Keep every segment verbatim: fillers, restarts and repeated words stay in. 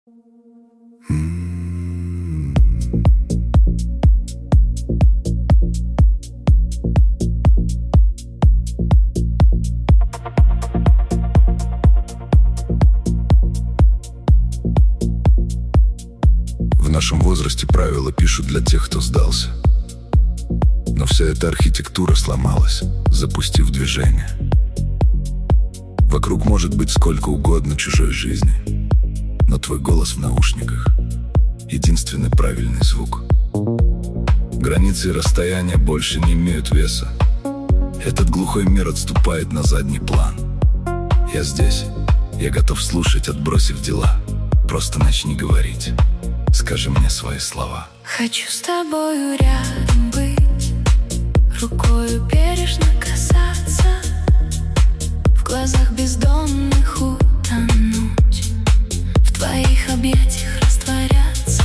В нашем возрасте правила пишут для тех, кто сдался. Но вся эта архитектура сломалась, запустив движение. Вокруг может быть сколько угодно чужой жизни, но твой голос в наушниках — единственный правильный звук. Границы и расстояния больше не имеют веса. Этот глухой мир отступает на задний план. Я здесь, я готов слушать, отбросив дела. Просто начни говорить, скажи мне свои слова. Хочу с тобою рядом быть, рукою бережно касаться, в глазах бездонных утонуть, в твоих объятиях растворяться.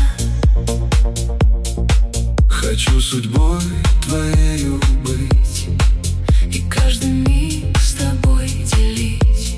Хочу судьбой твоею быть и каждый миг с тобой делить.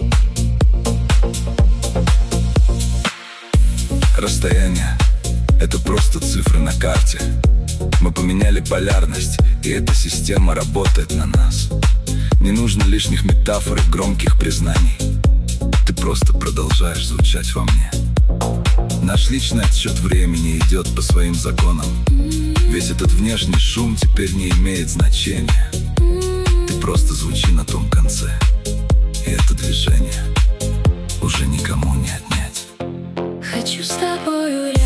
Расстояние — это просто цифры на карте. Мы поменяли полярность, и эта система работает на нас. Не нужно лишних метафор и громких признаний. Ты просто продолжаешь звучать во мне. Наш личный отсчет времени идет по своим законам. Весь этот внешний шум теперь не имеет значения. Ты просто звучи на том конце, и это движение уже никому не отнять. Хочу с тобою рядом